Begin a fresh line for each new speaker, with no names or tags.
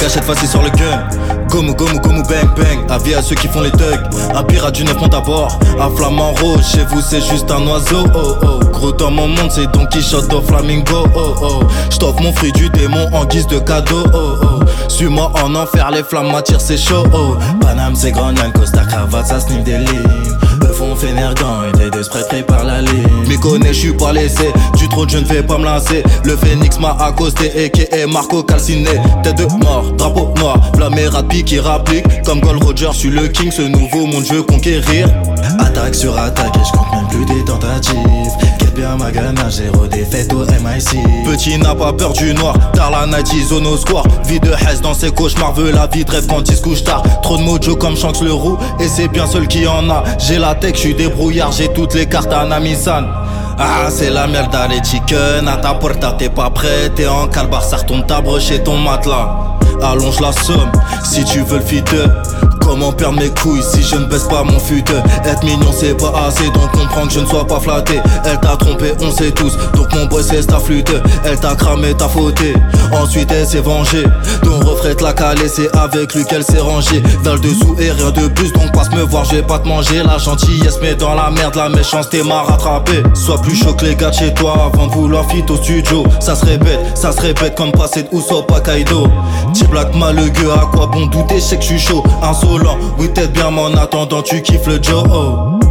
gâchette facile sur le gun. Gomu gomu gomu bang bang. Avis à ceux qui font les thugs. Un pirate du 9 monte à bord. Un flamant rose, chez vous c'est juste un oiseau. Oh oh. Gros dans mon monde c'est Don Quichotte au flamingo. Oh oh. J't'offre mon fruit du démon en guise de cadeau. Oh oh. Suis-moi en enfer, les flammes m'attirent, c'est chaud. Oh. Paname c'est grand Yann, costard cravate, ça sniffe des lignes. Eux font Fénergan, une taille de spray pris par la ligne. M'y connais, j'suis pas laissé. Du trône, je ne vais pas me lasser. Le phénix m'a accosté, a.k.a. Marco calciné. Tête de mort, drapeau noir, flammé rapide qui rapplique. Comme Gold Roger, j'suis le king, ce nouveau monde je veux conquérir. Attaque sur attaque et j'compte même plus des tentatives. Quête bien ma ganache, zéro défaite au MIC. Petit n'a pas peur du noir, tard la night, zone au square. Vie de Hess dans ses cauchemars, veut la vie de rêve quand il se couche tard. Trop de mojo comme Shanks le roux, et c'est bien seul qui en a. J'ai la tech, j'suis débrouillard, j'ai toutes les cartes à Namisan. Ah c'est la merde à les chicken, à ta porta t'es pas prêt. T'es en calbar, sers ton tabre chez ton matelas. Allonge la somme, si tu veux le fiteux. Comment perdre mes couilles si je ne baisse pas mon futeux. Être mignon c'est pas assez, donc comprends que je ne sois pas flatté. Elle t'a trompé, on sait tous, donc mon boy c'est ta flûte. Elle t'a cramé, t'as fauté, ensuite elle s'est vengée. Ton refrain te l'a calé, c'est avec lui qu'elle s'est rangée. Dans le dessous et rien de plus, donc passe me voir, je vais pas te manger. La gentillesse mais dans la merde, la méchanceté m'a rattrapé. Sois plus chaud que les gars de chez toi avant de vouloir fit au studio. Ça se répète comme passer de Usopp à Kaido. T-Black m'a le gueux, à quoi bon douter, je sais que je suis chaud. Insolent, oui t'aides bien mais en attendant tu kiffes le Joe.